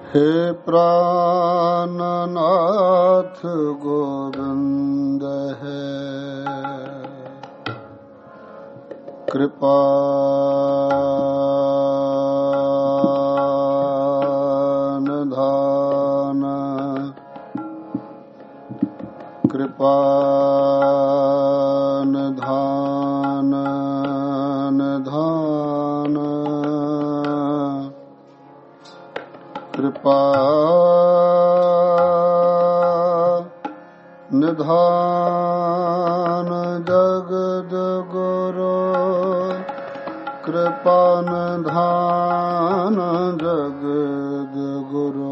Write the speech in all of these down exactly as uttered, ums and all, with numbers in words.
हे प्राणनाथ गोविंद है कृपा निधान कृपा निधान निधान कृपा निधान जगद गुरु कृपा निधान जगद गुरु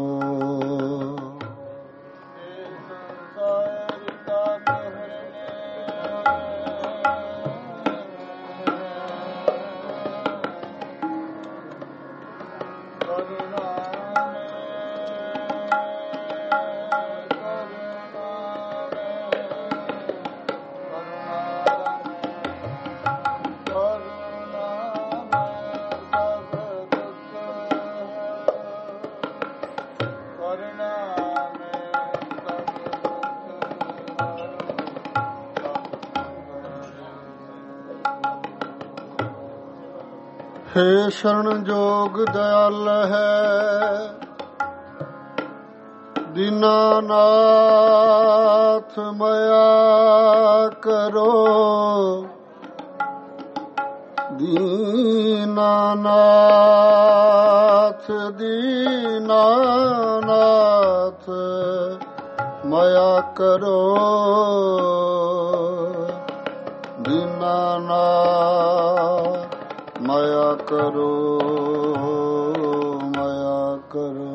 हे शरण जोग दयाल है दीनानाथ मया करो दीनानाथ दीनानाथ मया करो दीनानाथ मया करो मया करो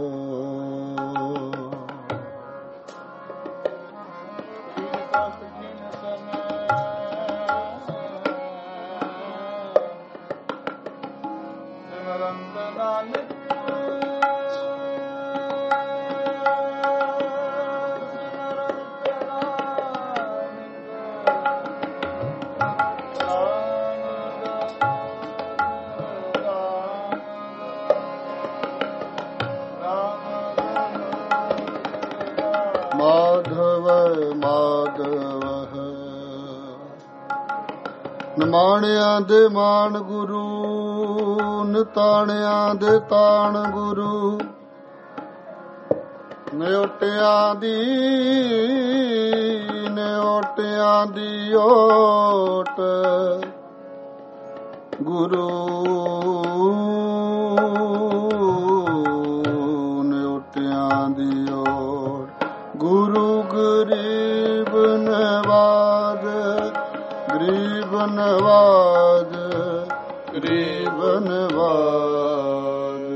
माधव माधव ਨਿਮਾਣਿਆਂ ਦੇ ਮਾਣ ਗੁਰੂ ਨਿਤਾਣਿਆਂ ਦੇ ਤਾਣ ਗੁਰੂ ਨਿਓਟਿਆਂ ਦੀ ਨਿਓਟਿਆਂ ਦੀ ਓਟ ਗੁਰੂ ਨਿਓਟਿਆਂ ਦੀ ਓਟ ਗੁਰੂ ਗਰੀਬ ਨਵਾਜ ਗਰੀਬ ਨਵਾਜ ਗਰੀਬ ਨਵਾਜ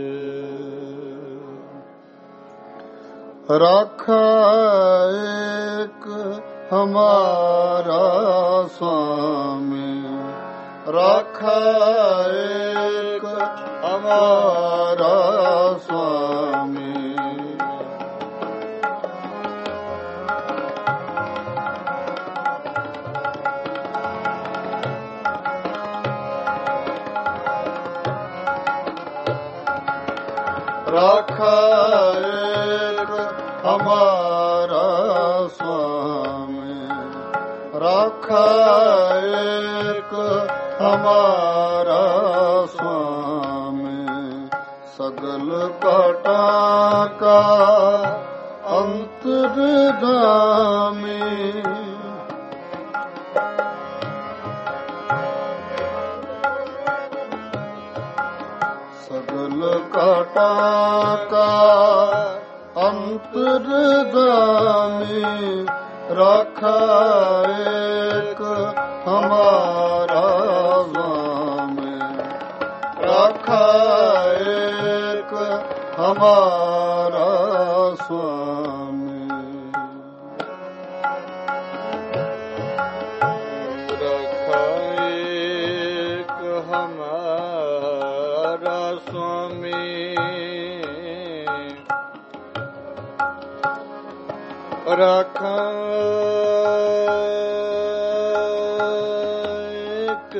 ਰਾਖਾ ਏਕ ਹਮਾਰਾ स्वामी ਰਾਖਾ ਏਕ ਹਮਾਰਾ स्वामी राखा एक हमारा स्वामी राखा एक हमारा स्वामी सगल काटा का अंतर्गामी सगल काटा का अंतर्गामी राखा एक हमारा स्वामी राखा एक हमारा स्वामी राखा एक हमारा स्वामी राखा एक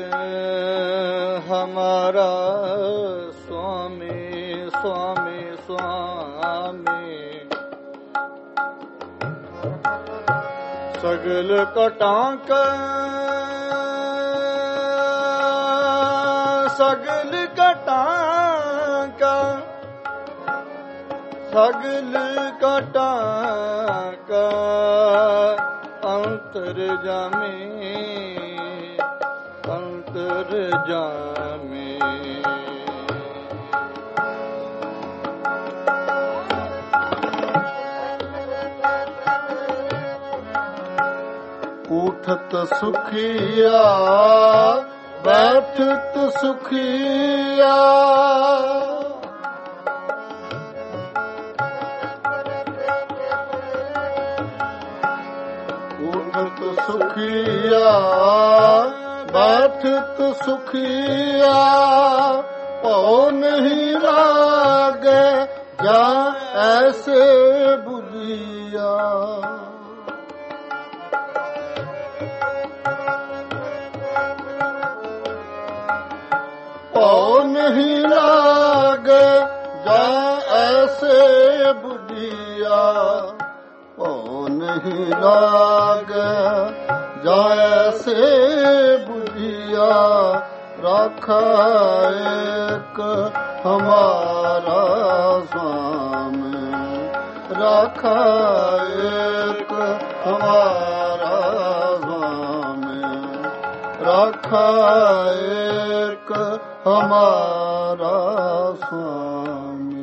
हमारा स्वामी स्वामी स्वामी ਜਾਮੇ ਸਗਲ ਘਟਾਂ ਕਾ ਸਗਲ ਘਟਾਂ ਕਾ ਸਗਲ ਘਟਾਂ ਕਾ ਅੰਤਰ ਜਾਮੇ ਅੰਤਰ ਜਾਮੇ ਉਠਤ ਸੁਖੀਆ ਬੈਠਤ ਸੁਖੀਆ ਉਠਤ ਸੁਖੀਆ ਬੈਠਤ ਸੁਖੀਆ ਭਉ ਨਹੀਂ ਲਾਗੇ ਜਾਂ ਐਸੇ ਬੁਝੀਆ ਭਉ ਨਹੀਂ ਲਾਗੇ ਜਾਂ ਐਸੇ ਬੁਝੀਆ ਭਉ ਨਹੀਂ ਲਾਗੇ ਜਾਂ ਐਸੇ ਬੁਝੀਆ ਰਾਖਾ ਏਕ ਹਮਾਰਾ ਸਾਮੇ ਰਾਖਾ ਏਕ ਹਮਾਰਾ ਸਾਮੇ ਰਾਖਾ ਏਕ ਹਮਾਰਾ ਸੁਆਮੀ।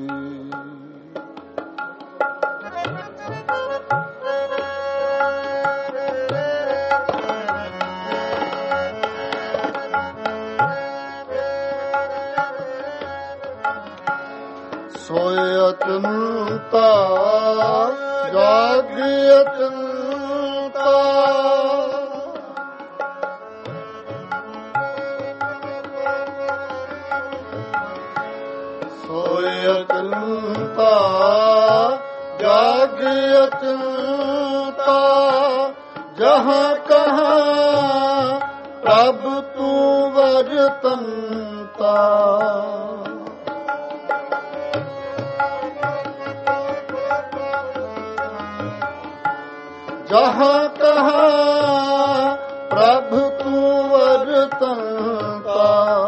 ਸੋਇ ਅਚੰਤਾ ਜਾਗ ਅਚੰਤਾ ਅਚੰਤਾ ਜਾਗ ਅਚੰਤਾ ਜਹਾਂ ਕਹਾਂ ਪ੍ਰਭ ਤੂੰ ਵਰਤੰਤਾ ਜਹਾਂ ਕਹਾਂ ਪ੍ਰਭ ਤੂੰ ਵਰਤੰਤਾ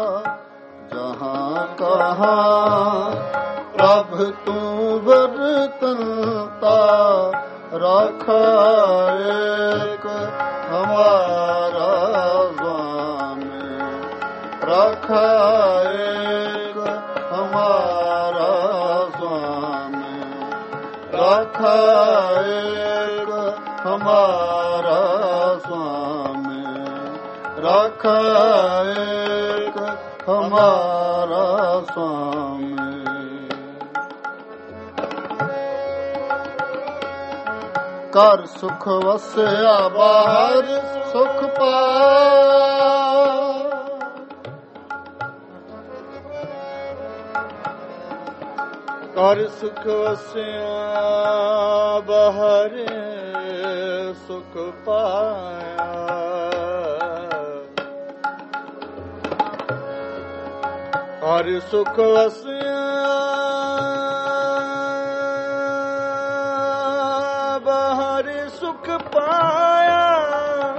ਜਹਾਂ ਕਹਾਂ ਪ੍ਰਭ ਤੂੰ ਵਰਤੰਤਾ ਰਾਖਾ ਏਕ ਹਮਾਰਾ ਸੁਆਮੀ ਰਾਖਾ ਏਕ ਹਮਾਰਾ ਸੁਆਮੀ ਰਾਖਾ ਏਕ ਹਮਾਰਾ ਸੁਆਮੀ ਰਾਖਾ ਏਕ ਹਮਾਰਾ ਸੁਆਮੀ। ਘਰ ਸੁਖ ਵਸਿਆ ਬਾਹਰ ਸੁਖ ਪਾਇਆ ਘਰ ਸੁਖ ਵਸਿਆ ਬਾਹਰ ਸੁਖ ਪਾਇਆ ਘਰ ਸੁਖ ਵਸਿਆ ਸੁਖ ਪਾਇਆ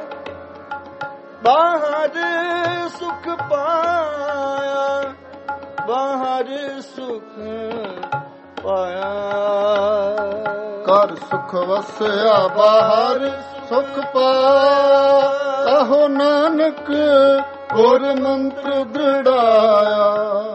ਬਾਹਰ ਸੁਖ ਪਾਇਆ ਬਾਹਰ ਸੁਖ ਪਾਇਆ ਘਰ ਸੁਖ ਵਸਿਆ ਬਾਹਰ ਸੁਖ ਪਾਇਆ ਕਹੋ ਨਾਨਕ ਗੁਰ ਮੰਤਰ ਦ੍ਰਿੜਾਇਆ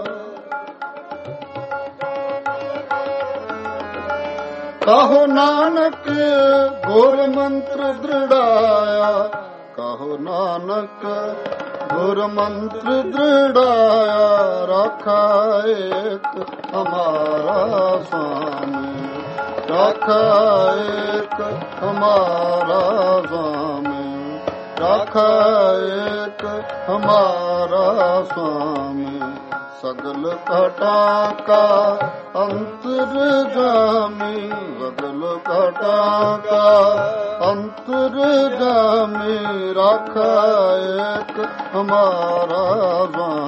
ਕਹੋ ਨਾਨਕ ਗੁਰ ਮੰਤਰ ਦ੍ਰਿੜਾਇਆ ਕਹੋ ਨਾਨਕ ਗੁਰ ਮੰਤਰ ਦ੍ਰਿੜਾਇਆ ਰਾਖਾ ਏਕ ਹਮਾਰਾ ਸੁਆਮੀ ਰਾਖਾ ਏਕ ਹਮਾਰਾ ਸੁਆਮੀ ਰਾਖਾ ਏਕ ਹਮਾਰਾ ਸੁਆਮੀ ਸਗਲ ਘਟਾ ਕਾ ਅੰਤਰ ਜਾਮੀ ਸਗਲ ਘਟਾ ਕਾ ਅੰਤਰ ਜਾਮੀ ਰਾਖਾ ਏਕ ਹਮਾਰਾ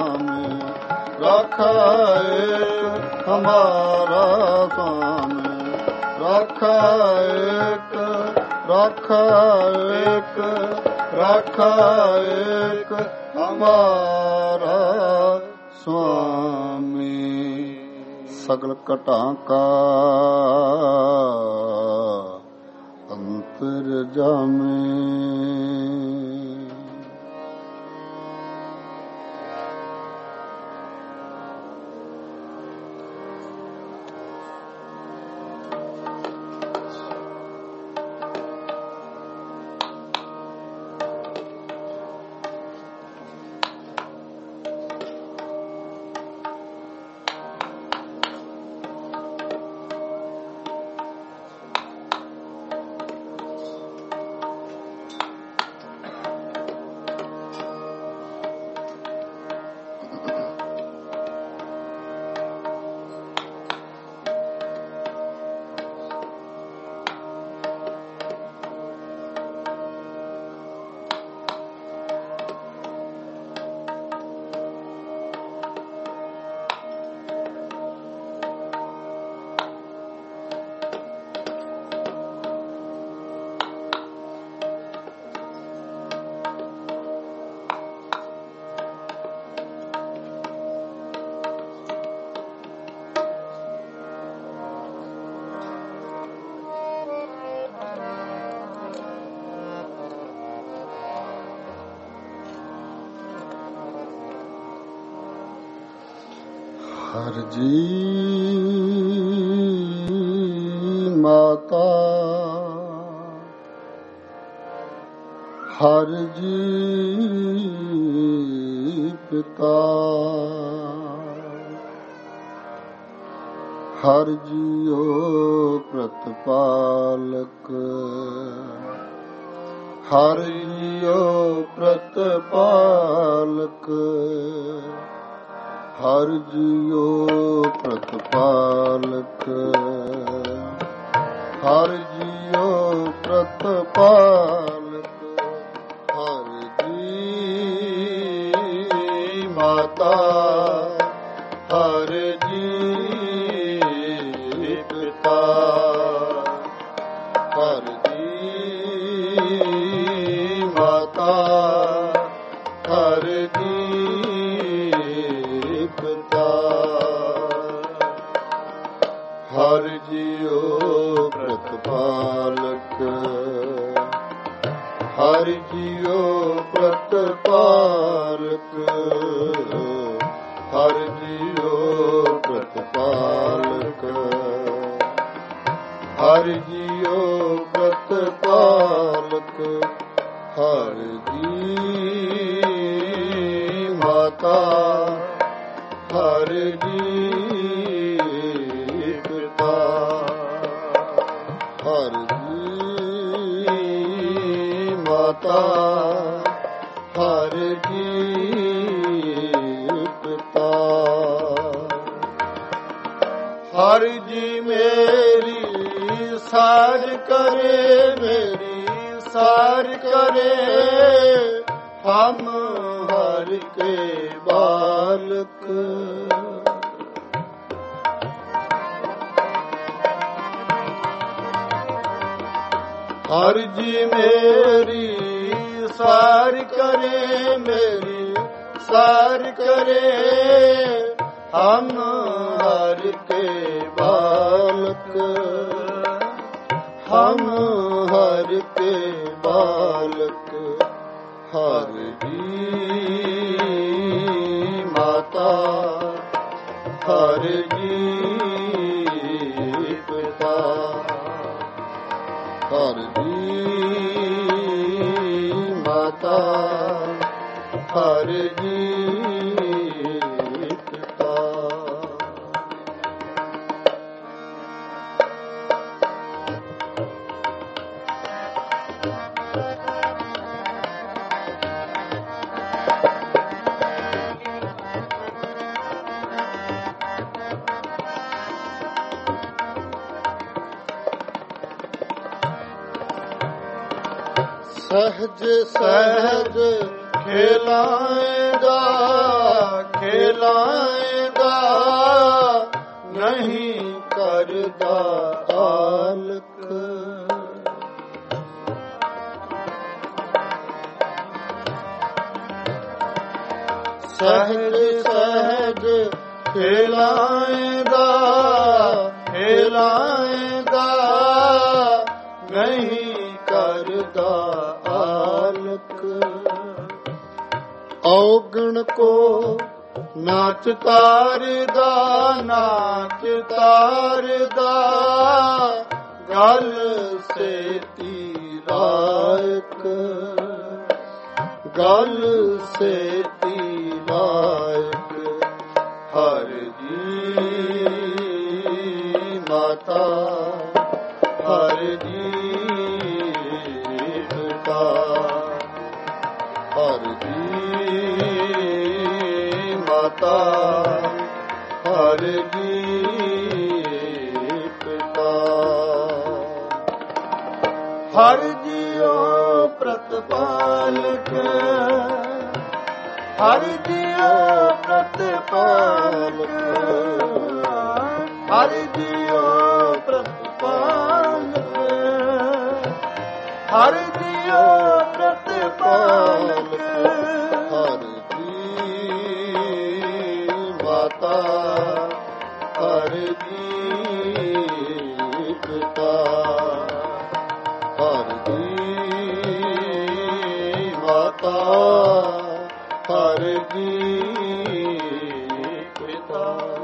ਸੁਆਮੀ ਰਾਖਾ ਏਕ ਹਮਾਰਾ ਸੁਆਮੀ ਰਾਖਾ ਏਕ, ਰਾਖਾ ਏਕ, ਰਾਖਾ ਏਕ ਹਮਾਰਾ ਸੁਆਮੀ। ਸਗਲ ਘਟਾਂ ਕਾ ਅੰਤਰਜਾਮੀ। ਹਰ ਜੀ ਮਾਤਾ, ਹਰ ਜੀ ਪਿਤਾ, ਹਰ ਜੀਓ ਪ੍ਰਤਪਾਲਕ, ਹਰ ਜੀਓ ਪ੍ਰਤਪਾਲਕ, ਹਰ ਜੀਓ ਪ੍ਰਤਪਾਲਕ, ਹਰ ਜੀਓ ਪ੍ਰਤਪਾਲਕ, ਹਰ ਜੀ ਮਾਤਾ, ਹਰ ਜੀ ਪਿਤਾ, ਹਰ ਜੀ ਮਾਤਾ, ਹਰ ਜੀ ਹਰ ਜੀਓ ਪ੍ਰਤਪਾਲਕ, ਹਰ ਜੀਓ ਪ੍ਰਤਪਾਲਕ, ਹਰ ਜੀਓ ਪ੍ਰਤਪਾਲਕ, ਹਰ ਜੀਓ ਪ੍ਰਤਪਾਲਕ, ਹਰ ਜੀ ਮਾਤਾ, ਹਰ ਜੀ ਹਰ ਜੀ ਮਾਤਾ, ਹਰ ਜੀ ਪਿਤਾ, ਹਰ ਜੀ ਮੇਰੀ ਸਾਰ ਕਰੇ, ਮੇਰੀ ਸਾਰ ਕਰੇ, ਹਮ ਹਰ ਕੇ ਬਾਲਕ, ਹਰ ਜੀ ਮੇਰੀ ਸਾਰ ਕਰੇ, ਮੇਰੀ ਸਾਰ ਕਰੇ, ਹਮ ਹਰ ਕੇ ਬਾਲਕ, ਹਮ ਹਰ ਕੇ ਬਾਲਕ, ਹਰ ਜੀ ਮਾਤਾ, ਹਰ ਜੀ ਪਿਤਾ, ਹਰ ਜੀ ਮਾਤਾ, ਹਰ ਜੀ ਪਿਤਾ। सहज सहज खिलाएगा खिलाएगा नहीं ਕਰਦਾ ਆਲਖ। ਸਹਿਜ ਸਹਿਜ ਖੇਲਾਏਂਦਾ ਖੇਲਾਏਂਦਾ ਨਹੀਂ ਕਰਦਾ ਆਲਖ। ਔਗਣ ਕੋ ਨਾਚ ਤਾਰਦਾ ਨਾਚ ਤਾਰਦਾ ਗਲ ਸੇਤੀ ਲਾਇਕ ਗਲ ਸੇਤੀ ਲਾਇਕ। ਹਰਿ ਜੀ ਮਾਤਾ ਹਰਿ ਜੀ ਪਿਤਾ ਹਰਿ ਜੀ ਮਾਤਾ ਹਰਿ ਜੀ ਪਿਤਾ। ਹਰਿ ਜੀਓ ਪ੍ਰਤਪਾਲਕ ਹਰਿ ਜੀਓ ਪ੍ਰਤਪਾਲਕ ਹਰਿ ਜੀਓ ਪ੍ਰਤਪਾਲਕ ਹਰਿ ਜੀਓ ਪ੍ਰਤਪਾਲਕ। ਹਰਿ ਜੀ ਮਾਤਾ ਹਰਿ ਜੀ ਪਿਤਾ ਹਰਿ ਜੀ ਮਾਤਾ ਹਰਿ ਜੀ ਪਿਤਾ।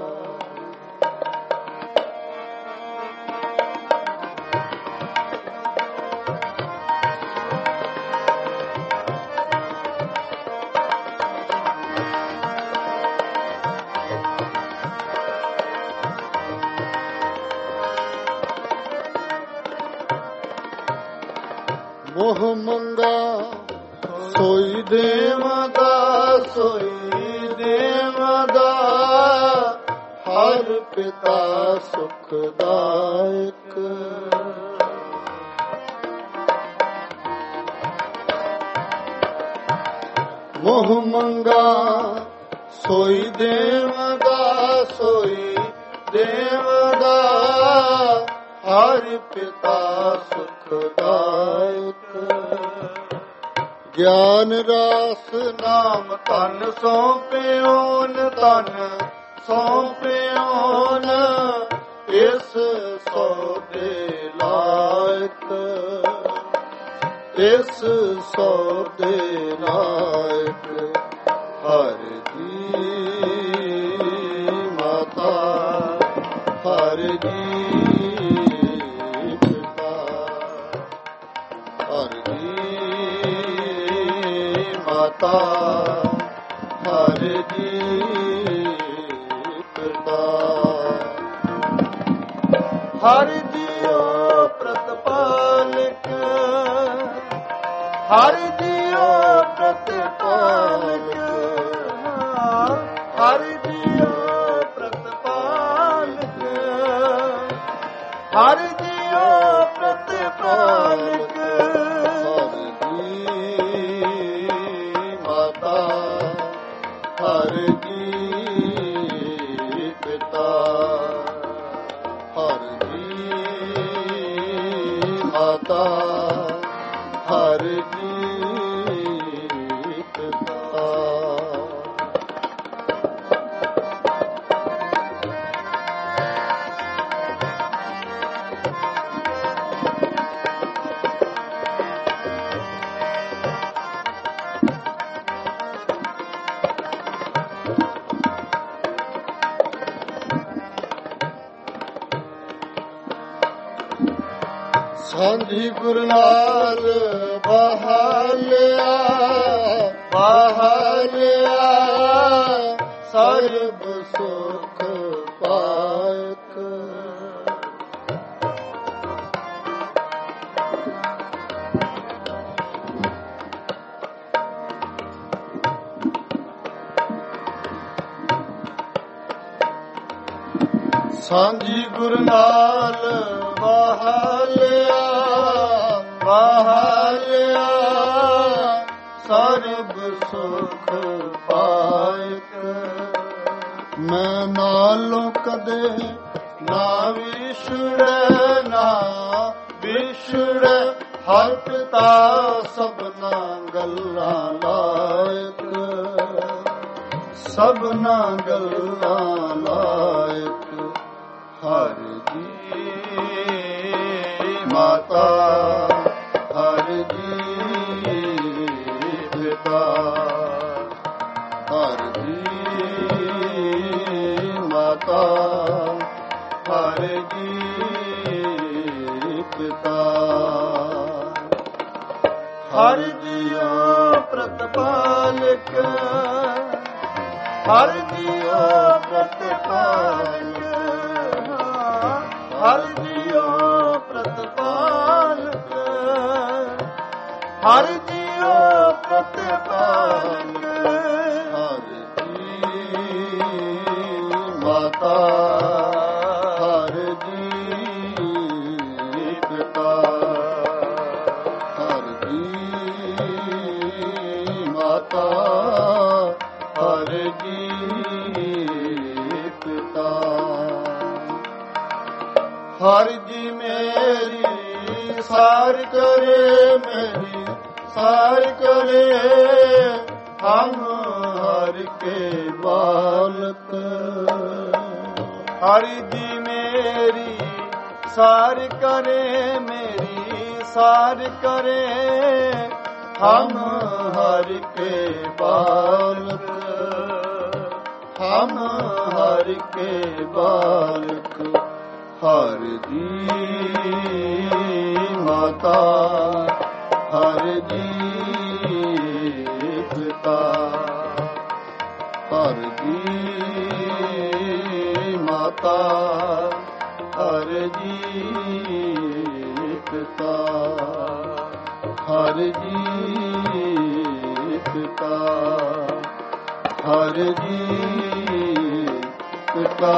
ਮੋਹ ਮੰਗਾ ਸੋਈ ਦੇਵਾਂਦਾ ਸੋਈ ਦੇਵਾਂਦਾ ਹਰ ਪਿਤਾ ਸੁਖਦਾਇਕ। ਮੋਹ ਮੰਗਾ ਸੋਈ ਦੇਵਾਂਦਾ ਸੋਈ ਦੇਵਾਂਦਾ ਹਰ ਪਿਤਾ ਸੁਖਦਾਇਕ। ਗਿਆਨ ਰਾਸ ਨਾਮ ਧਨ ਸੌਂਪਿਓਨ ਧਨ ਸੌਂਪਿਓਨ ਇਸ ਸੌਦੇ ਲਾਇਕ ਇਸ ਸੌਦੇ ਲਾਇਕ। ਹਰਿ ਜੀ ਮਾਤਾ ਹਰਿ ਜੀ ਪਿਤਾ ਹਰਿ ਜੀ ਮਾਤਾ ਹਰਿ ਜੀ ਪਿਤਾ। ਹਰਿ ਜੀਓ ਪ੍ਰਤਪਾਲਕ ਹਰਿ ਜੀਓ ਪ੍ਰਤਪਾਲਕ ਹਰਿ ਜੀਓ ਪ੍ਰਤਪਾਲਕ ਹਰਿ ਜੀਓ ਪ੍ਰਤਪਾਲਕ। ਹਰਿ ਜੀ ਮਾਤਾ ਹਰਿ ਜੀ ਪਿਤਾ ਹਰਿ ਜੀ ਮਾਤਾ ਹਰਿ ਜੀ ਪਿਤਾ। ਸਾਂਝੀ ਗੁਰ ਨਾਲ ਬਹਾਲਿਆ ਬਹਾਲਿਆ ਸਰਬ ਸੁਖ ਪਾਇਕ। ਸਾਂਝੀ ਗੁਰ ਨਾਲ ਬਹਾਲਿਆ ਬਹਾਲਿਆ ਸਰਬ ਸੁਖ ਪਾਇਕ। ਮੈਂ ਨਾਲੋਂ ਕਦੇ ਨਾ ਵਿਛੜੈ ਨਾ ਵਿਛੜੈ ਹਰ ਪਿਤਾ ਸਭਨਾ ਗੱਲਾਂ ਲਾਇਕ ਸਭਨਾ ਗੱਲਾਂ ਲਾਇਕ ਹਰ ਜੀ ਮਾਤਾ ਹਰ ਜੀ ਪਿਤਾ ਹਰ ਜੀ ਮਾਤਾ ਹਰ ਜੀ ਪਿਤਾ ਹਰ ਜੀਉ ਪ੍ਰਤਪਾਲਕ ਹਰ ਜੀਉ ਪ੍ਰਤਪਾਲਕ ਹਰ ਜੀਉ ਪ੍ਰਤਪਾਲਕ ਹਰ ਜੀਉ ਪ੍ਰਤਪਾਲਕ ਹਰ ਜੀ ਮਾਤਾ ਹਰ ਜੀ ਪਿਤਾ ਹਰ ਜੀ ਮਾਤਾ ਹਰ ਜੀ ਪਿਤਾ ਹਰ ਜੀ ਮੇਰੀ ਸਾਰ ਕਰੇ ਮੇਰੀ ਸਾਰ ਕਰੇ ਹਮ ਹਰ ਕੇ ਬਾਲਕ ਹਰ ਜੀ ਮੇਰੀ ਸਾਰ ਕਰੇ ਮੇਰੀ ਸਾਰ ਕਰੇ ਹਮ ਹਰ ਕੇ ਬਾਲਕ ਹਮ ਹਰ ਕੇ ਬਾਲਕ ਹਰ ਜੀ ਮਾਤਾ ਹਰ ਜੀ ਪਿਤਾ ਹਰ ਜੀ ਮਾਤਾ ਹਰ ਜੀ ਪਿਤਾ ਹਰ ਜੀ ਪਿਤਾ ਹਰ ਜੀ ਪਿਤਾ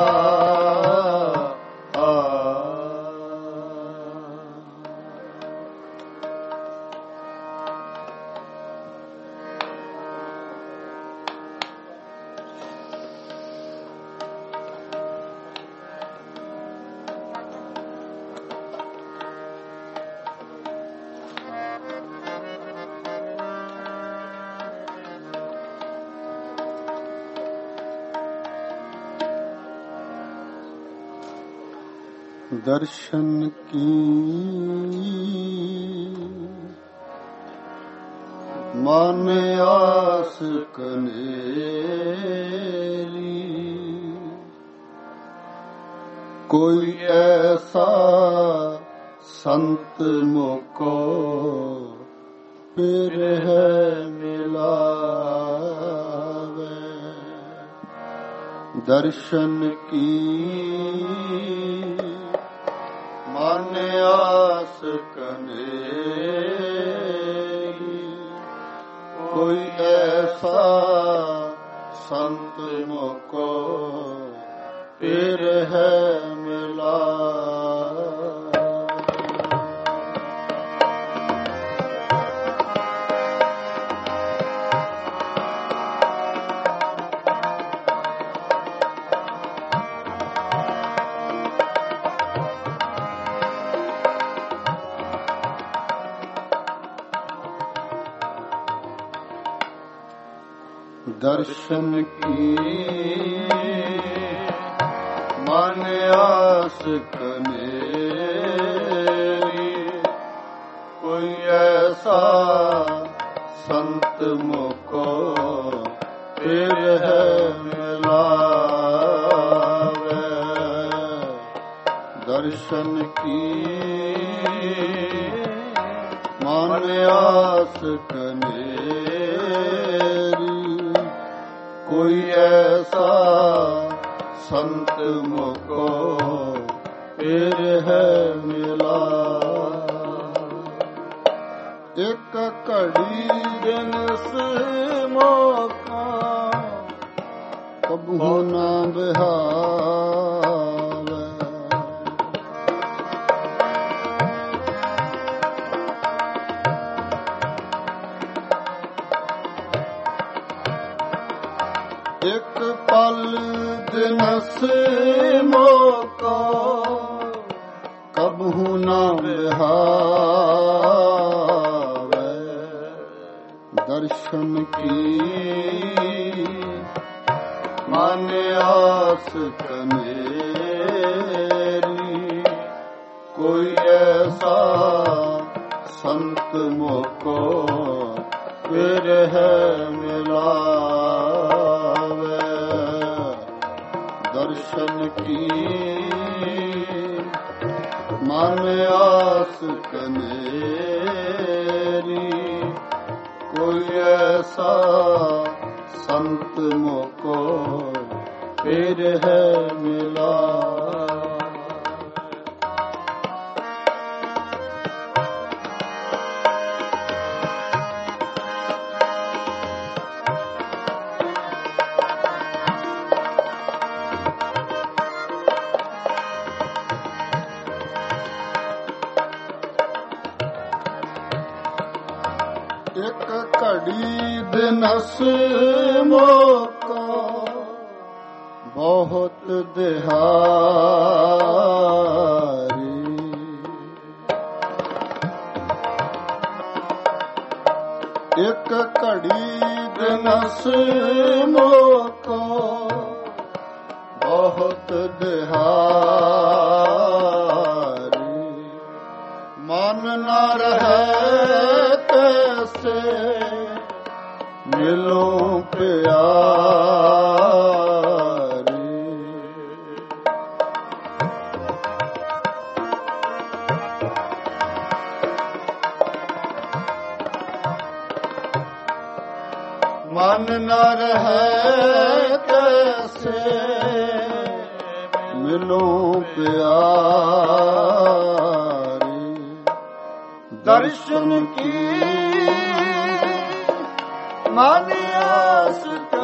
दर्शन की मन आस कनेरी कोई ऐसा संत मुको फिर है मिलावे दर्शन की मन आस कनेरी कोई ऐसा संत मुको फिर है मिला दर्शन की मन आस कनेरी कोई ऐसा संत मुको फिर है मिलावे दर्शन की मन आस कनेरी कोई ऐसा संत मुको फिर है मिला एक घड़ी दिन से मौका कबहू ना बिहावे एक पल दिन से मौका ਬਿਹਾਵੇ ਦਰਸ਼ਨ ਕੀ ਮਨ ਆਸ ਕਨੇਰੀ ਕੋਈ ਐਸਾ ਸੰਤ ਮੋਕੋ ਬਿਰਹਿ ਮਿਲਾਵੇ ਦਰਸ਼ਨ ਕੀ ਮਨ ਆਸ ਕਨੇਰੀ ਕੋਈ ਐਸਾ ਸੰਤ ਮੋਕੋ ਬਿਰਹਿ ਮਿਲਾਵੇ। ਇੱਕ ਘੜੀ ਦਿਨਸ ਮੋਕਾ ਬਹੁਤ ਦਿਹਾਰੀ ਇੱਕ ਘੜੀ ਦਿਨਸ ਮੋਕਾ ਬਹੁਤ ਦਿਹਾਰੀ ਮਨ ਨਾ ਰਹੇ ਮਿਲੋ ਪਿਆਰੀ ਮਨ ਨ ਰਹੇ ਕੈਸੇ ਮਿਲੋ ਪਿਆਰੀ ਦਰਸ਼ਨ ਕੀ ਮਨ ਆਸ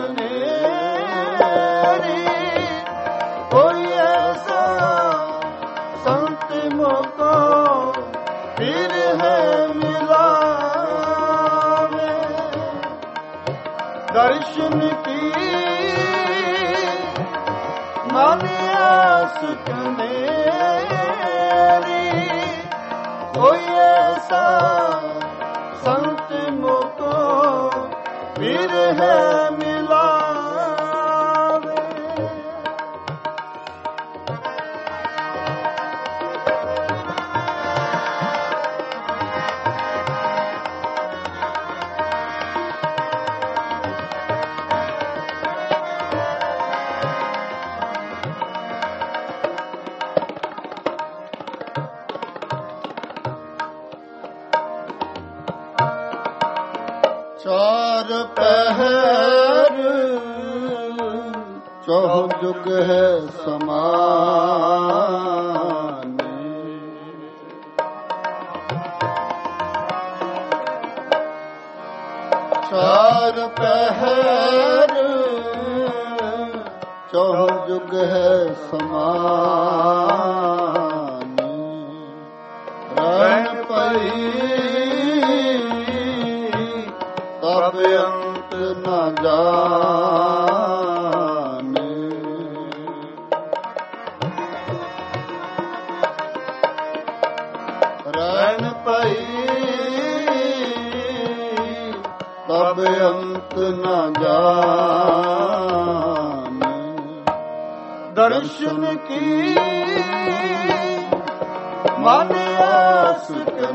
ਕਨੇਰੀ ਕੋਈ ਐਸਾ ਸੰਤ ਮੋਕੋ ਬਿਰਹਿ ਮਿਲਾਵੇ ਦਰਸ਼ਨ ਕੀ ਮਨ ਆਸ ਕਨੇਰੀ ਕੋਈ ਐਸਾ ਸੰਤ ਮੋਕੋ ਬਿਰਹਿ ਮਿਲਾਵੇ ਚਾਰ ਪਹਿਰ ਚੌਹ ਜੁਗ ਹੈ ਸਮਾਨੇ ਚਾਰ ਪਹਿਰ ਚੌਹ ਜੁਗ ਹੈ ਸਮਾਨੇ ਰਹਿਣ ਪਈ ਤਬ ਅੰਤ ਨ ਜਾਣੇ ਰਹਿਣ ਪਈ ਤਬ ਅੰਤ ਨ ਜਾਣੇ ਦਰਸ਼ਨ ਕੀ ਮਨ ਆਸ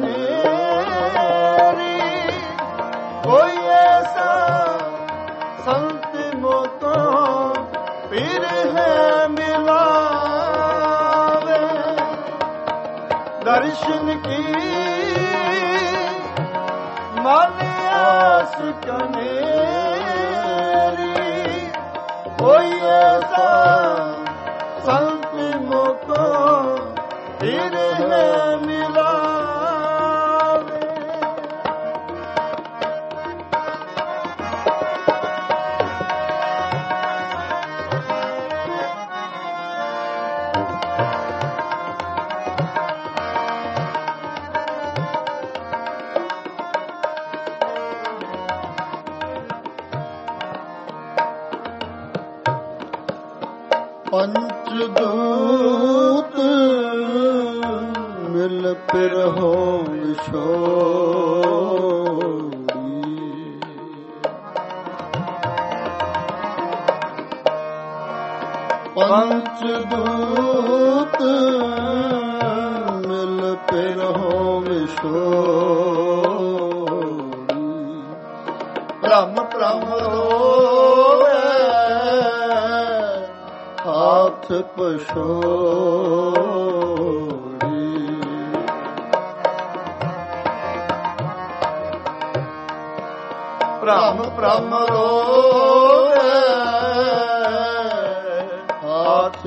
ਕਨੇਰੀ ਕੋਈ ਐਸਾ ਸੰਤ ਮੋਕੋ ਬਿਰਹਿ ਮਿਲਾਵੇ ਦਰਸ਼ਨ ਕੀ ਮਨ ਆਸ ਕਨੇਰੀ ਕੋਈ ਐਸਾ ਸੰਤ ਮੋਕੋ ਬਿਰਹਿ ਮਿਲਾਵੇ ਪੰਚ ਦੂਤ ਮਿਲ ਪਿਰਹੋ ਵਿਛੋੜੀ। ਪੰਚ ਦੂਤ ਮਿਲ ਪਿਰਹੋ ਵਿਛੋੜੀ। ਭ੍ਰਮ ਭ੍ਰਮ ਰੋਵੇ ਹਾਥ ਪਛੋੜੀ। ਭ੍ਰਮ ਭ੍ਰਮ ਰੋਵੇ ਹਾਥ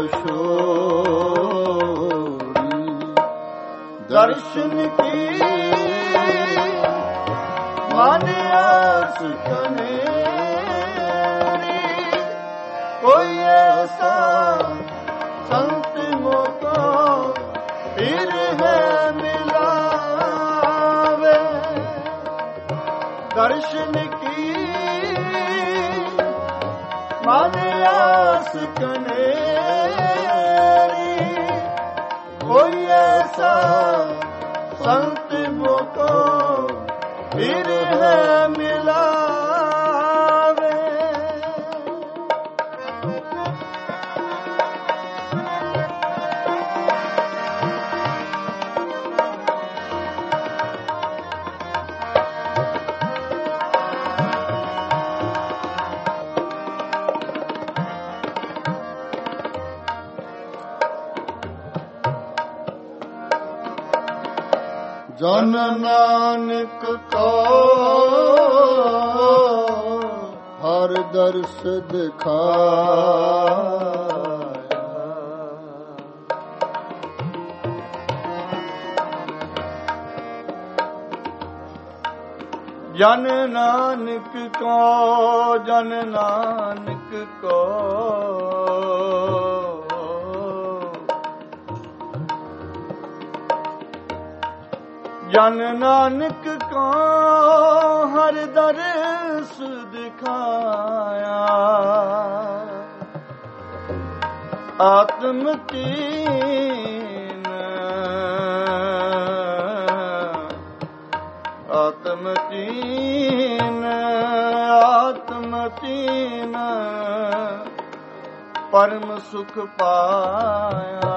ਪਛੋੜੀ। ਦਰਸ਼ਨ ਕੀ ਮਨ ਆਸ ਕਨੇਰੀ। ਕੋਈ ਐਸਾ ਸੰਤ ਮੋਕੋ ਪੀਰ ਹੈ ਮਿਲਾਵੇ। ਦਰਸ਼ਨ ਕੀ ਮਨ ਆਸ ਕਨੇਰੀ। ਕੋਈ ਐਸਾ ਸੰਤ ਮੋਕੋ ਪੀਰ ਹੈ ਮਿਲਾਵੇ। ਜਨ ਨਾਨਕ ਕੋ ਹਰ ਦਰਸ ਦਿਖਾਇਆ। ਜਨ ਨਾਨਕ ਕੋ ਜਨ ਨਾਨਕ ਕੋ ਜਨ ਨਾਨਕ ਕੋ ਹਰ ਦਰਸ ਦਿਖਾਇਆ। ਆਤਮ ਕੀਨ ਆਤਮ ਕੀਨ ਆਤਮ ਕੀਨ ਪਰਮ ਸੁਖ ਪਾਇਆ।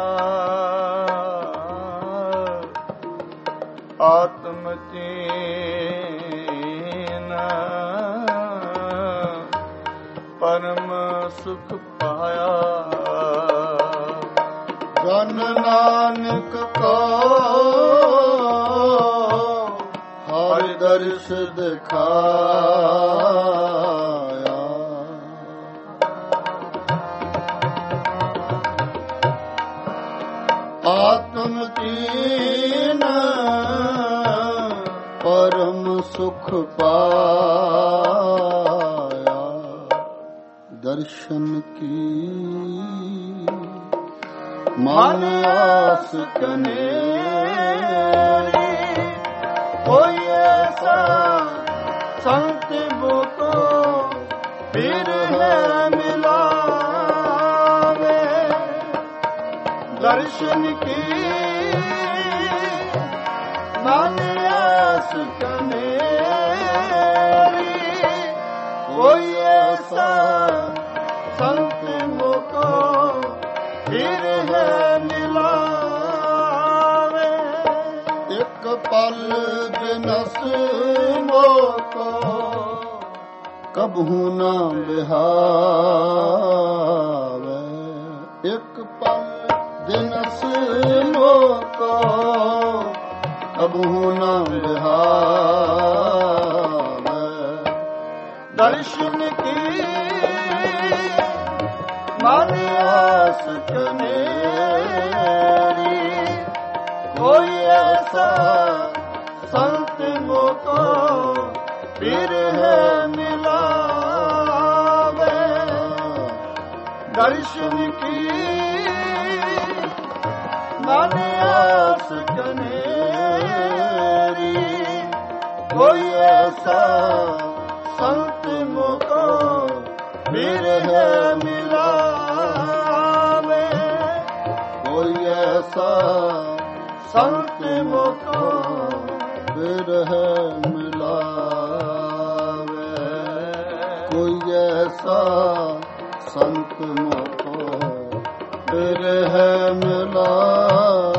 ਆਤਮ ਚੀਨ ਪਰਮ ਸੁਖ ਪਾਇਆ। ਜਨ ਨਾਨਕ ਕੋ ਹਰ ਦਰਸ ਦਿਖਾਇਆ। ਆਤਮ ਚੀਨ ਪਰਮ ਸੁਖ ਪਾਇਆ। ਦਰਸ਼ਨ ਕੀ ਮਨ ਆਸ ਕਨੇਰੀ। ਕੋਈ ਐਸਾ ਸੰਤ ਮੋਕੋ ਪੀਰ ਹੈ ਮਿਲਾਵੇ। ਦਰਸ਼ਨ ਕੀ ਮਨ ਆਸ ਕਨੇਰੀ। ਕੋਈ ਐਸਾ ਸੰਤ ਮੋਕੋ ਪੀਰ ਹੈ ਮਿਲਾਵੇ। ਇੱਕ ਪਲ ਬਿਨਸ ਮੋਕੋ ਕਬਹੂ ਨਾ ਬਿਹਾਵੇ। ਇੱਕ ਪਲ ਬਿਨਸ ਮੋਕੋ ਕਬਹੂ ਨਾ ਬਿਹਾਵੇ। ਦਰਸ਼ਨ ਕੀ ਮਨ ਆਸ ਕਨੇਰੀ। ਕੋਈ ਐਸਾ ਸੰਤ ਮੋਕੋ ਪੀਰ ਹੈ ਮਿਲਾਵੇ। ਦਰਸ਼ਨ ਕੀ ਮਨ ਆਸ ਕਨੇਰੀ। ਕੋਈ ਐਸਾ ਸੰਤ ਮੋਕੋ ਪੀਰ ਹੈ ਮਿਲਾਵੇ। ਕੋਈ ਐਸਾ ਸੰਤ ਮੁਖੋ ਬਿਰਹਿ ਮਿਲਾਵੇ। ਕੋਈ ਐਸਾ ਸੰਤ ਮੁਖੋ ਬਿਰਹਿ ਮਿਲਾਵੇ।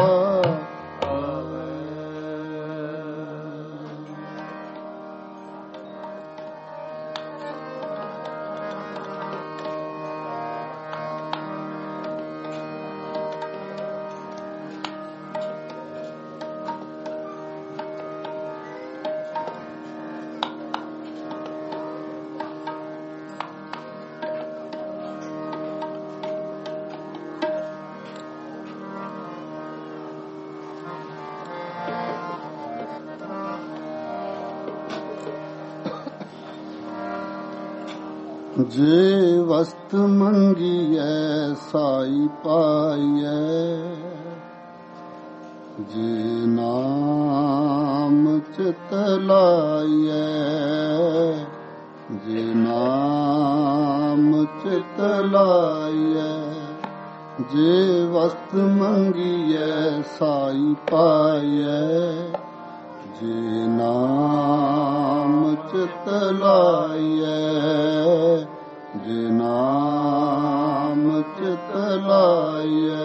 ਜੇ ਵਸਤ ਮੰਗੀਐ ਸਾਈ ਪਾਈਐ। ਜੇ ਨਾਮ ਚਿਤ ਲਾਈਐ। ਜੇ ਨਾਮ ਚਿਤ ਲਾਈਐ। ਜੇ ਵਸਤ ਮੰਗੀਐ ਸਾਈ ਪਾਈਐ। ਜੇ ਨਾਮ ਚਿਤ ਲਾਈਐ। ਜੇ ਨਾਮ ਚਿਤ ਲਾਈਐ।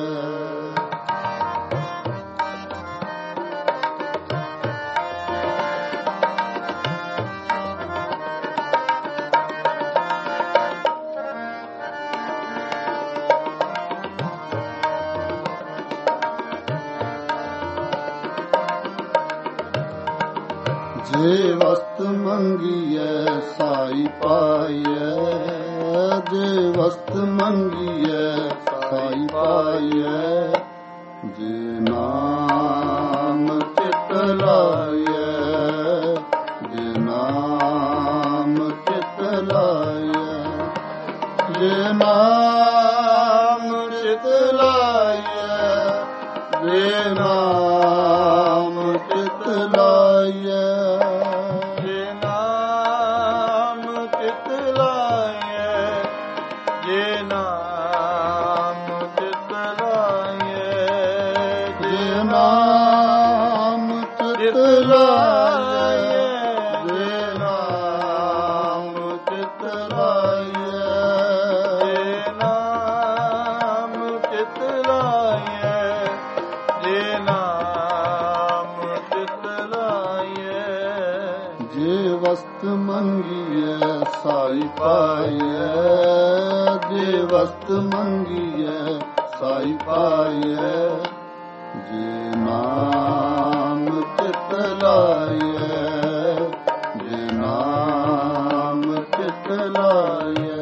ਜੇ ਵਸਤ ਮੰਗੀਐ ਸਾਈ ਪਾਈਐ। ਜੇ ਵਸਤ ਮੰਗੀਐ ਸਾਈ ਪਾਈਐ। ਜੇ ਨਾਮ ਚਿਤ ਲਾਈਐ। ਜੇ ਨਾਮ ਚਿਤ ਲਾਈਐ। ਜੇ ਨਾਮ ਚਿਤ ਲਾਈਐ। ਜੇ ਨਾਮ ਚਿਤ ਲਾਈਐ। ਵਸਤ ਮੰਗੀਐ ਸਾਈ ਪਾਈਐ। ਜੇ ਵਸਤ ਮੰਗੀਐ ਸਾਈ ਪਾਈਐ। ਜੇ ਨਾਮ ਚਿਤ ਲਾਈਐ। ਜੇ ਨਾਮ ਚਿਤ ਲਾਈਐ।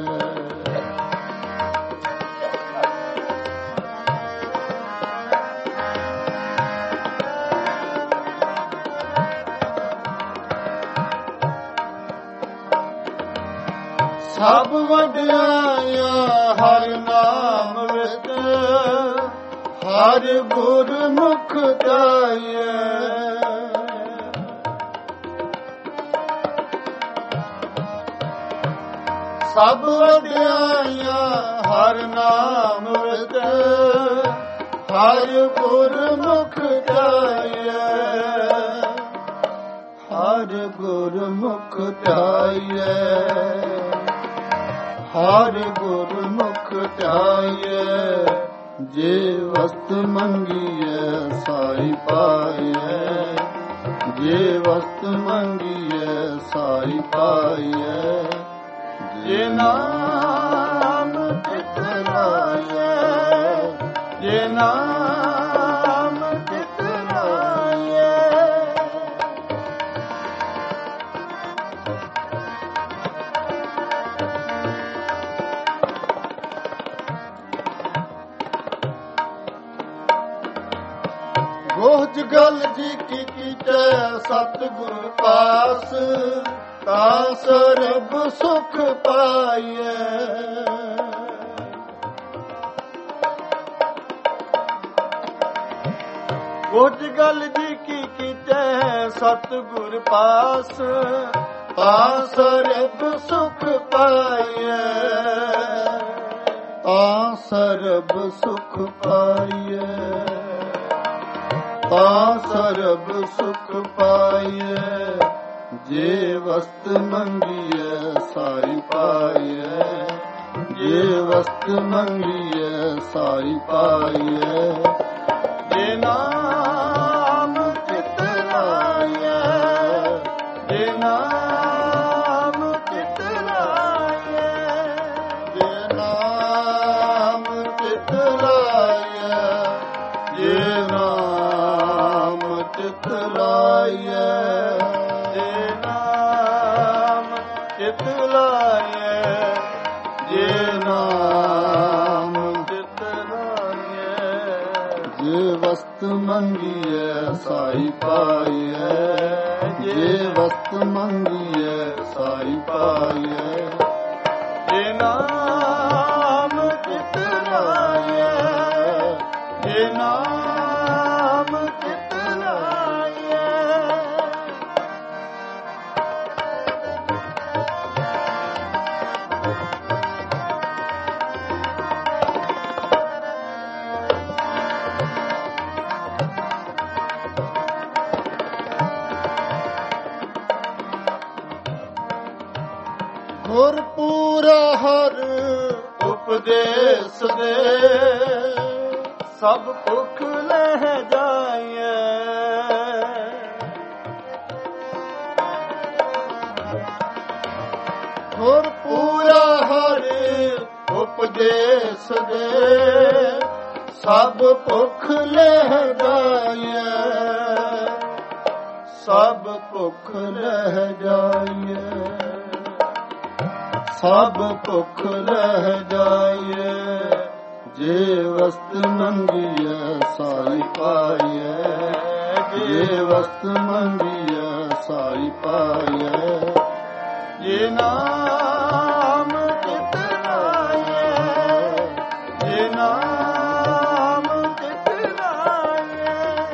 ਸਭ ਵਡਿਆਈਆਂ ਹਰਿ ਨਾਮ ਵਿੱਚ। ਹਰ ਗੁਰਮੁਖ ਧਿਆਈਐ। ਸਭ ਵਡਿਆਈਆਂ ਹਰਿ ਨਾਮ ਵਿੱਚ। ਹਰ ਗੁਰਮੁਖ ਧਿਆਈਐ। ਹਰ ਗੁਰਮੁਖ ਧਿਆਈਐ। ਹਰ ਗੁਰਮੁਖ ਧਿਆਈਐ। ਜੇ ਵਸਤ ਮੰਗੀਐ ਸਾਈ ਪਾਈਐ। ਜੇ ਵਸਤ ਮੰਗੀਐ ਸਾਈ ਪਾਈਐ। ਜੇ ਨਾਮ ਚਿਤ ਲਾਈਐ। ਜੇ ਨਾਮ ਚਿਤ ਲਾਈਐ। ਗੋਜ ਗਲ ਜੀ ਕੀ ਕੀਟੈ ਸਤਿਗੁਰ ਪਾਸ। ਤਾਂ ਸਰਬ ਸੁਖ ਪਾਈਐ। ਗੋਜ ਗਲ ਜੀ ਕੀ ਕੀਟੈ ਸਤਿਗੁਰ ਪਾਸ। ਤਾਂ ਸਰਬ ਸੁਖ ਪਾਈਐ। ਤਾਂ ਸਰਬ ਸੁਖ ਪਾਈਐ। ਤਾਂ ਸਰਬ ਸੁਖ ਪਾਈਐ। ਜੇ ਵਸਤ ਮੰਗੀਐ ਸਾਈ ਪਾਈਐ, ਜੇ ਵਸਤ ਮੰਗੀਐ ਸਾਈ ਪਾਈਐ। ਜੇ ਨਾਮ ਚਿਤ ਲਾਈਐ, ਜੇ ਨਾਮ ਚਿਤ ਲਾਈਐ, ਜੇ ਨਾਮ ਚਿਤ ਲਾਈਐ, ਜੇ ਨਾਮ ਚਿਤ ਲਾਈਐ, ਜੇ ਨਾਮ ਚਿਤ ਲਾਈਐ, ਜੇ ਨਾਮ ਚਿਤ ਲਾਈਐ। ਜੇ ਵਸਤ ਮੰਗੀਐ ਸਾਈ ਪਾਈਐ, ਜੇ ਵਸਤ ਮੰਗੀਐ ਸਾਈ ਪਾਈਐ। ਜੇ ਨਾਮ ਚਿਤ ਲਾਈਐ, ਜੇ ਨਾਮ ਚਿਤ ਲਾਈਐ। ਗੁਰ ਪੂਰਾ ਹਰ ਉਪਦੇਸ ਦੇ, ਸਭ ਭੁਖ ਲਹਿ ਜਾਈਐ। ਗੁਰ ਪੂਰਾ ਹਰ ਉਪਦੇਸ ਦੇ, ਸਭ ਭੁਖ ਲਹਿ ਜਾਈਐ, ਸਭ ਭੁਖ ਲਹਿ ਜਾਈਐ, ਸਭ ਭੁਖ ਲਹਿ ਜਾਈਐ। ਜੇ ਵਸਤ ਮੰਗੀਐ ਸਾਈ ਪਾਈਐ, ਜੇ ਵਸਤ ਮੰਗੀਐ ਸਾਈ ਪਾਈਐ। ਜੇ ਨਾਮ ਚਿਤ ਲਾਈਐ, ਜੇ ਨਾਮ ਚਿਤ ਲਾਈਐ।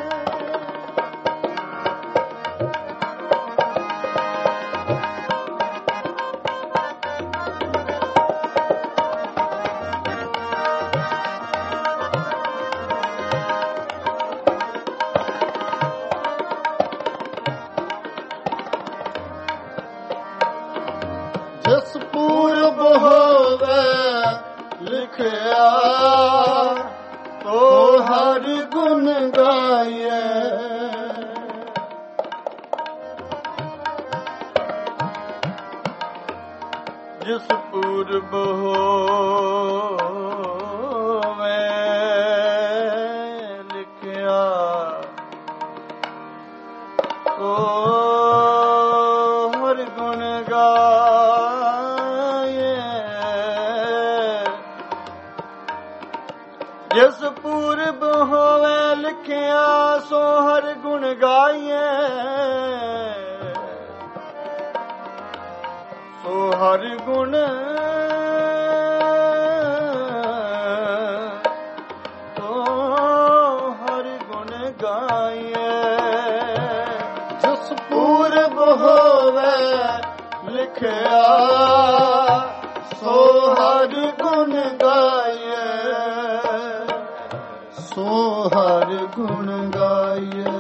ਜਿਸ ਪੂਰਬ ਹੋਵੇ ਲਿਖਿਆ, ਤੋ ਹਰ ਗੁਣ ਗਾਈਐ। ਜਿਸ ਪੂਰਬ ਹੋਵੇ ਲਿਖਿਆ, ਤੋ ਹਰ ਗੁਣ ਗਾਈਐ। ਜਿਸ ਪੂਰਬ ਹੋਵੇ ਲਿਖਿਆ, ਸੋ ਹਰ ਗੁਣ ਗਾਈਐ, ਸੋ ਹਰ ਗੁਣ, ਸੋ ਹਰ ਗੁਣ ਗਾਈਐ। ਜਿਸ ਪੂਰਬ ਹੋਵੇ ਲਿਖਿਆ, ਸੋ ਹਰ ਗੁਣ ਗਾਈਐ, ਸੋ ਹਰ ਗੁਣ ਗਾਈਐ,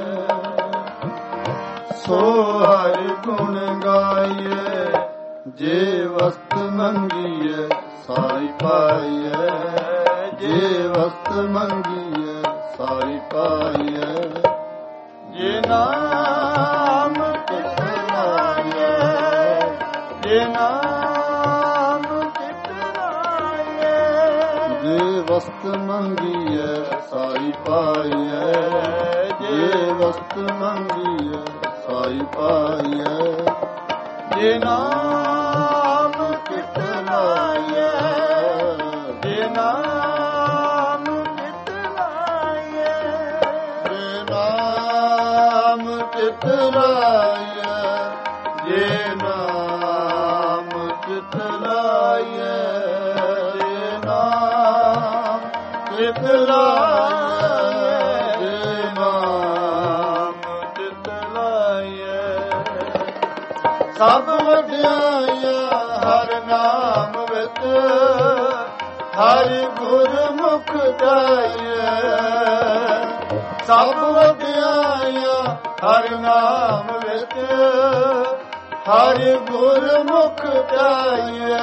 ਸੋ ਹਰ ਗੁਣ ਗਾਈਐ। ਜੇ ਵਸਤ ਮੰਗੀਐ ਸਾਈ ਪਾਈਐ, ਜੇ ਵਸਤ ਮੰਗੀਐ ਸਾਈ ਪਾਈਐ। ਜੇ ਨਾਮ ਚਿਤ ਲਾਈਐ, ਜੇ ਨਾਮ ਚਿਤ ਲਾਈਐ। ਜੇ ਵਸਤ ਮੰਗੀਐ ਸਾਈ ਪਾਈਐ, ਜੇ ਵਸਤ ਮੰਗੀਐ ਸਾਈ ਪਾਈਐ। ਜੇ ਨਾਮ ਚਿਤ ਲਾਈਐ, ਜੇ ਨਾਮ ਚਿਤ ਲਾਈਐ। ਜੇ ਨਾਮ ਚਿਤ ਲਾਈਐ, ਜੇ ਨਾਮ ਚਿਤ ਲਾਈਐ, ਜੇ ਨਾਮ ਚਿਤ ਲਾਈਐ, ਜੇ ਨਾਮ ਚਿਤ ਲਾਈਐ। ਸਭ ਵਡਿਆਈਆਂ ਹਰ ਨਾਮ ਵਿੱਚ, ਹਰਿ ਗੁਰਮੁਖ ਗਾਈਐ। सब वड्याइयां हर नाम विच हर गुरमुख ध्याइए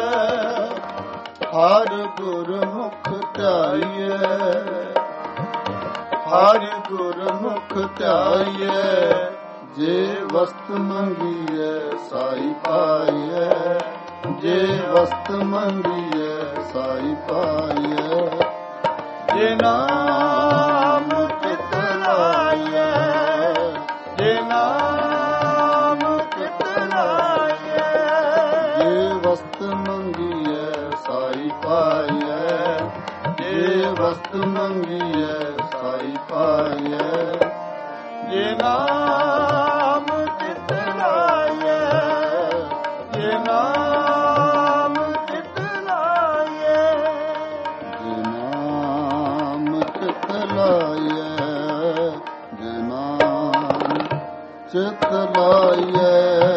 हर गुरमुख ध्याइए हर गुरमुख ध्याइए जे वस्त मंगिए साई पाइए जे वस्त मंगिए साई पाइए जे नाम चित लाइए जे नाम चित लाइए जे वस्त मंगिए साई पाइए जे वस्त मंगिए साई पाइए जे नाम चित लाइए जे नाम चित लाइए जे नाम चित लाइए जे नाम चित लाइए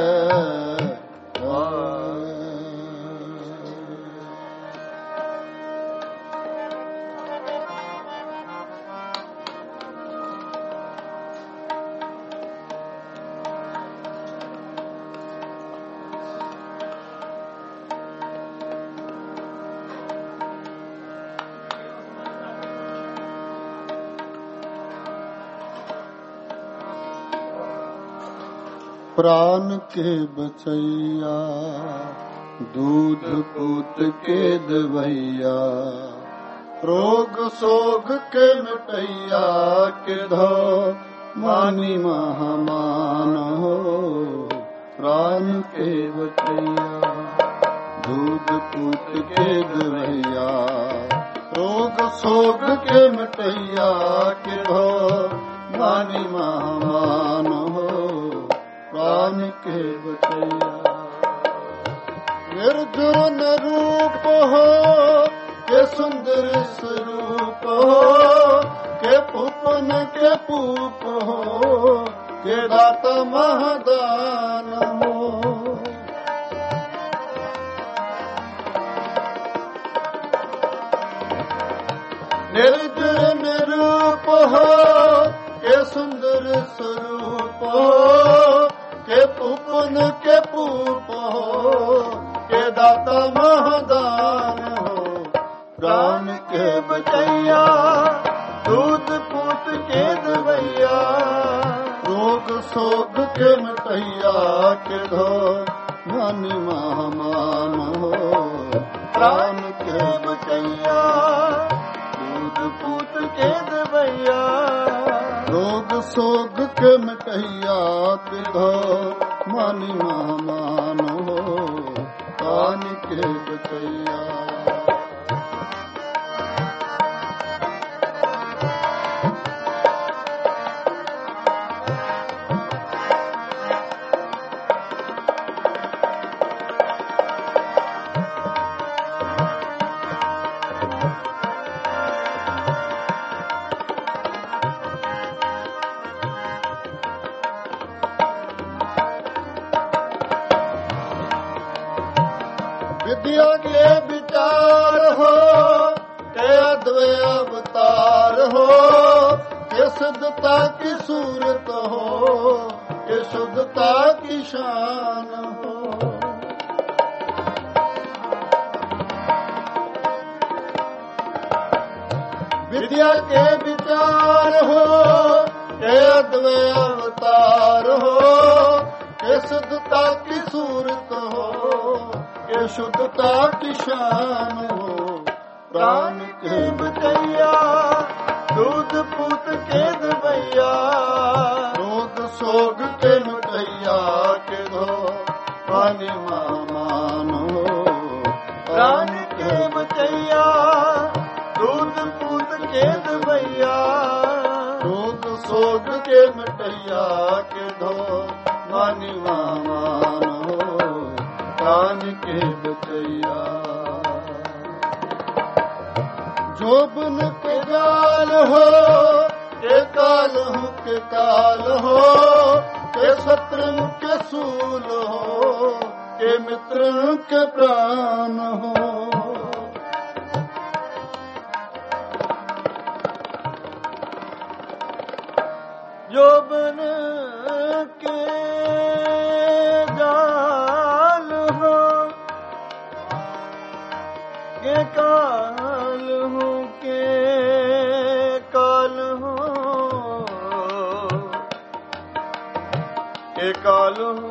प्राण के बचैया दूध पूत के दवैया रोग सोग के मिटैया के धो मानी महामान हो प्राण के बचैया दूध पूत के दवैया रोग सोग के मिटैया के धो मानी महामान हो प्राण के बचैया निर्जुन रूप हो के सुंदर स्वरूप हो के पुपन के पूप हो के दाता महादान हो निर्जुन रूप हो के सुंदर स्वरूप हो के पुपन के पूप हो के दाता महादान हो प्राण के बचैया दूध पूत के दवैया रोग सोग के मिटैया के धो मानी महामान हो प्राण के बचैया दूध पूत के दवैया रोग सोग के मिटैया के धो मानी महामान हो प्राण के बचैया विद्या के विचार हो के अद्वय अवतार हो के शुद्धता की सूरत हो के शुद्धता की शान हो विद्या के विचार हो के अद्वय अवतार हो के शुद्धता की सूरत हो के शुद्धता की शान हो प्राण के बचैया दूध पूत के दवैया रोग सोग के मिटैया के धो मानी महामान हो प्राण के बचैया दूध पूत के दवैया रोग सोग के मिटैया के धो मानी महामान हो प्राण के बचैया जोबन के जाल हो के काल हो के काल हो के शत्रु के सूल हो के मित्र के प्राण हो जोबन के जाल हो के काल हो के काल हो के काल हो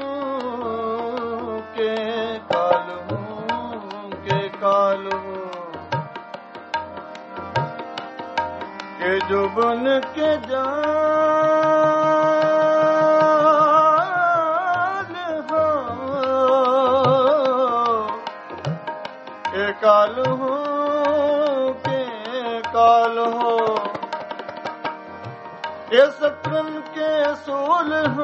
के काल हो के काल हो के जुबन के जाल हो के काल हो के काल हो के शत्रन के सूल हो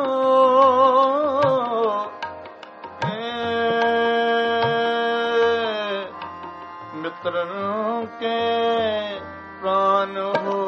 मित्रन के प्राण हो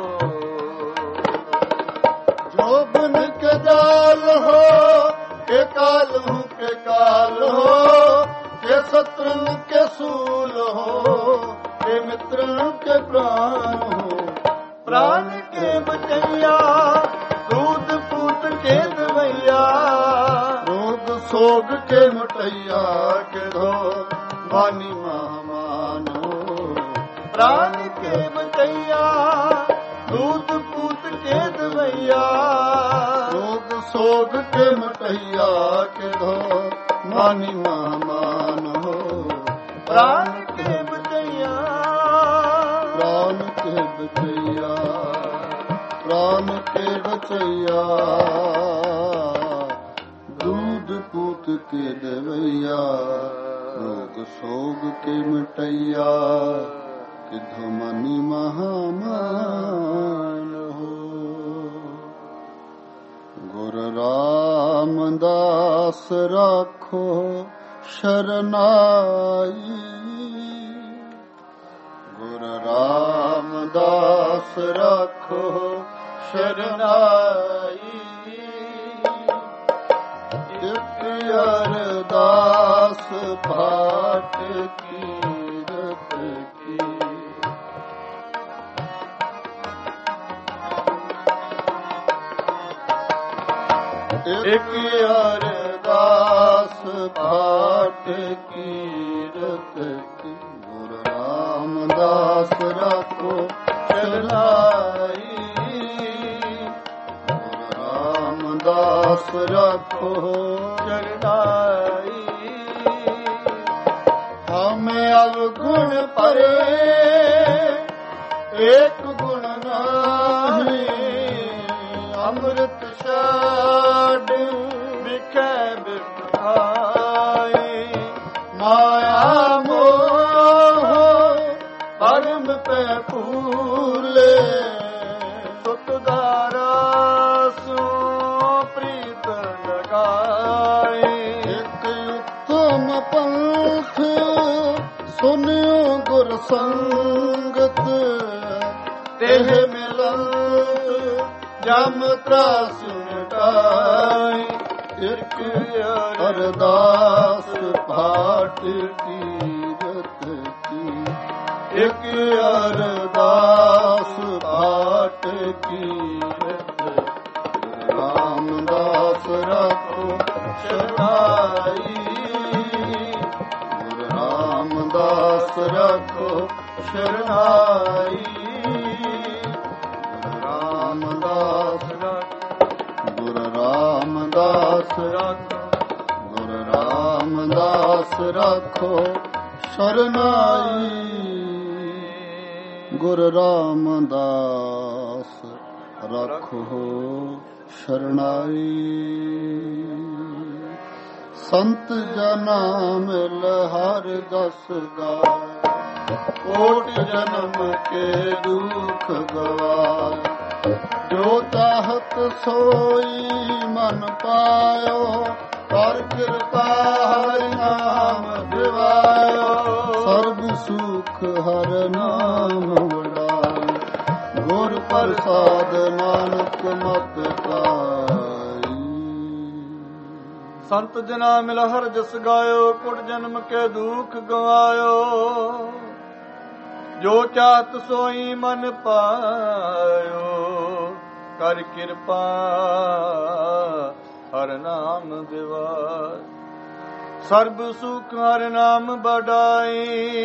जोबन के जाल हो के काल हो के काल हो के शत्रन के सूल हो के मित्रन के प्राण हो प्राण के बचैया दूध पूत के दवैया रोग सोग के मुटैया के धो वानी महामानो प्राण के बचैया दूध पूत के दवैया रोग सोग के मुटैया के धो वानी महामानो प्राण के बचैया प्राण के बचैया प्राण के बचैया दूध पूत के दवैया रोग सोग के मिटैया कि धमनी महामान हो गुरु रामदास राखो शरनाई गुरु रामदास राखो शरनाई एक अरदास भाट कीरत की एक अरदास भाट कीरत की गुरु रामदास राखो शरनाई गुरु रामदास राखो शरनाई हमें अवगुण परे एक गुण नाही अमृत छाड़ बिखै बिखाई माया मोह परम पे फूले सुतदारा सो प्रीत लगाए एक उत्तम पंथ सुनियो गुर संगत तेह मिलन जम त्रास मिटाई एक अरदास भाट कीरत की एक अरदास भाट कीरत रामदास राखो शरनाई गुरु रामदास राखो शरनाई रामदास गुरु रामदास राखो गुरु रामदास राखो शरनाई गुरु रामदास राखो शरनाई संत जना मिल हर जस गाय कोट जन्म के दुख गवाए जो चाहत सोई मन पायो कर कृपा हरि नाम दिवायो सर्व सुख हर नाम उड़ाए गुर प्रसाद नानक मत पाई संत जना मिल हर जस गायो कुट जन्म के दुख गवायो जो चाहत सोई मन पायो ਕਰ ਕਿਰਪਾ ਹਰ ਨਾਮ ਦਿਵਾਰ। ਸਰਬ ਸੁਖ ਹਰ ਨਾਮ ਬੜਾਈ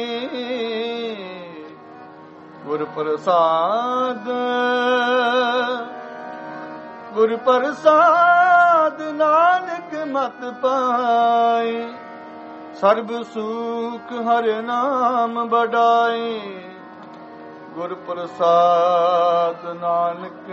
ਗੁਰ ਪ੍ਰਸਾਦ ਗੁਰ ਪ੍ਰਸਾਦ ਨਾਨਕ ਮਤ ਪਾਈ। ਸਰਬ ਸੁਖ ਹਰ ਨਾਮ ਬੜਾਈ ਗੁਰ ਪ੍ਰਸਾਦ ਨਾਨਕ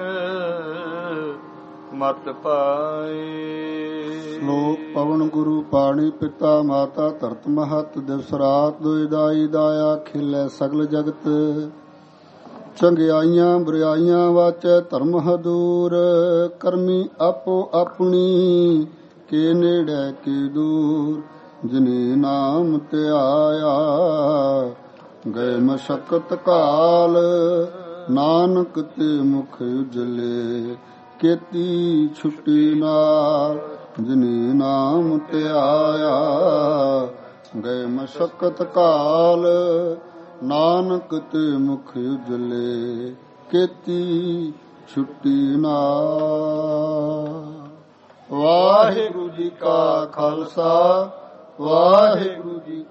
ਮਤ ਪਾਈ। ਸ਼ਲੋਕ ਪਵਨ ਗੁਰੂ ਪਾਣੀ ਪਿਤਾ ਮਾਤਾ ਧਰਤ ਮਹਤ ਦਿਵਸ ਰਾਤ ਦੁਇ ਦਾਈ ਦਾਇਆ ਖਿਲੇ ਸਗਲ ਜਗਤ। ਚੰਗਿਆਈਆਂ ਬੁਰਾਈਆਂ ਵਾਚੈ ਧਰਮ ਹਦੂਰ ਕਰਮੀ ਆਪੋ ਆਪਣੀ ਕੇ ਨੇੜੇ ਕੇ ਦੂਰ। ਜਿਨੇ ਨਾਮ ਧਿਆਇਆ ਗਏ ਮਸ਼ਕਤ ਕਾਲ ਨਾਨਕ ਤੇ ਮੁਖ ਉਜਲੇ ਕੀਤੀ ਛੁੱਟੀ ਨਾਲ। ਜਿਨੇ ਨਾਮ ਧਿਆਇਆ ਗਏ ਮਸ਼ਕਤ ਕਾਲ ਨਾਨਕ ਤੇ ਮੁਖ ਉਜਲੇ ਕੀਤੀ ਛੁੱਟੀ ਨਾਲ। ਵਾਹਿਗੁਰੂ ਜੀ ਕਾ ਖਾਲਸਾ ਵਾਹਿਗੁਰੂ ਜੀ